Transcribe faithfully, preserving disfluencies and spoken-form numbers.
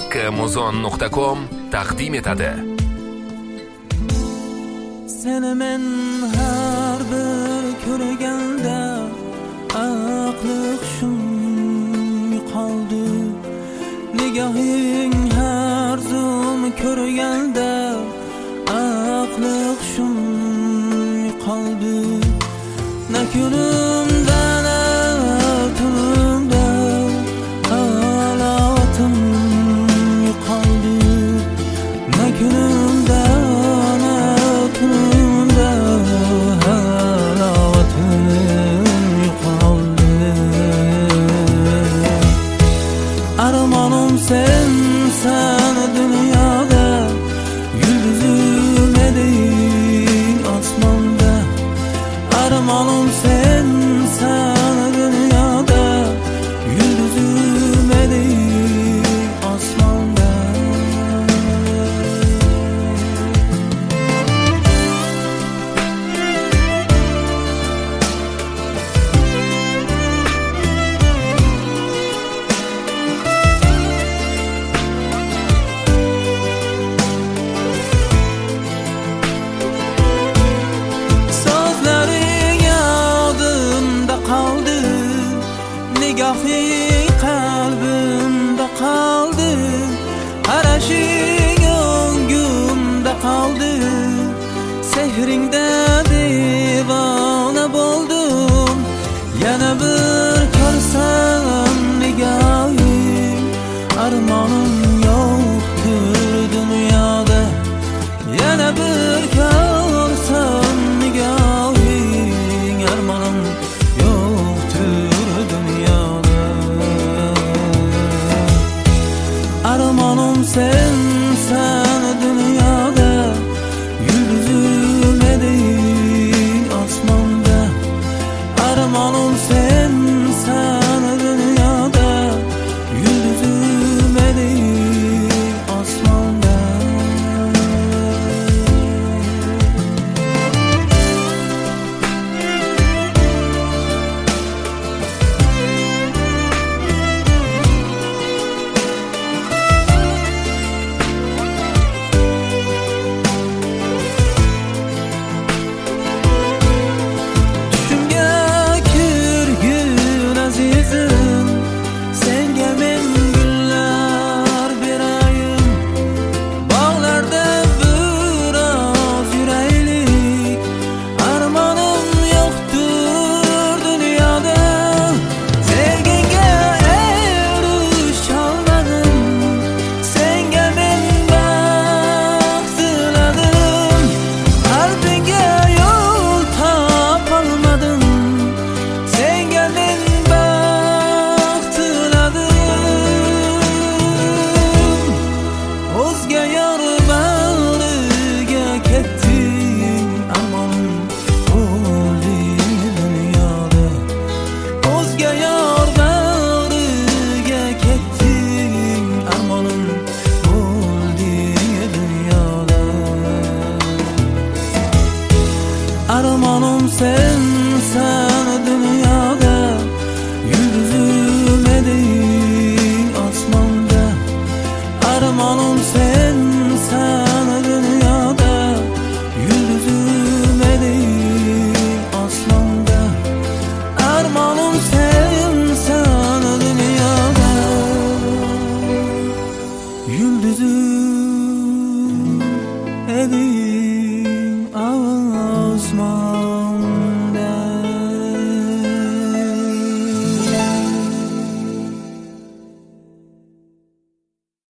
muzon nuqta com taqdim etadi. Seni men har bir ko'rganda aqli hushim yo'qoldi. Nigohing har zum ko'rganda aqli hushim yo'qoldi. Na kunimda na tunimda halotim yo'qoldi. Na kunimda na tunimda halotim yo'qoldi. Armonim sensan dunyoda, yulduzim eding osmonda. Armonim sensan dunyoda, yulduzim eding osmonda. Nigohing qalbimda qoldi, qarashing o'ngimda qoldi. Sehringda devona bo'ldim, yana bir